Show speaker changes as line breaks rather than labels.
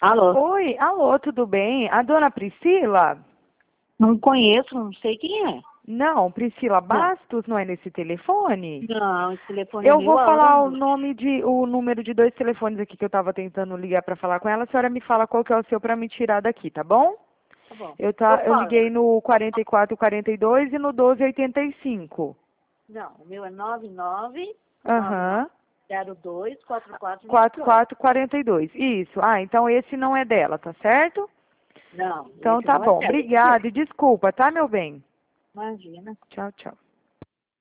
Alô?
Oi, alô, tudo bem? A dona Priscila?
Não conheço, não sei quem é.
Não, Priscila
Não,
Bastos não é nesse telefone?
não, esse telefone é
Eu
meu
vou falar
aonde?
o número de dois telefones aqui que eu estava tentando ligar para falar com ela. A senhora me fala qual que é o seu para me tirar daqui, tá bom?
Tá bom.
Eu
Fala.
liguei no 4442 e no 1285.
Não, o meu é 99
Aham.
02 4422.
4442. Isso. Ah, então esse não é dela, tá certo?
Não,
Então
esse
tá
não é
bom.
dela, esse é meu.
Obrigada e desculpa, tá, meu bem?
Imagina.
Tchau, tchau.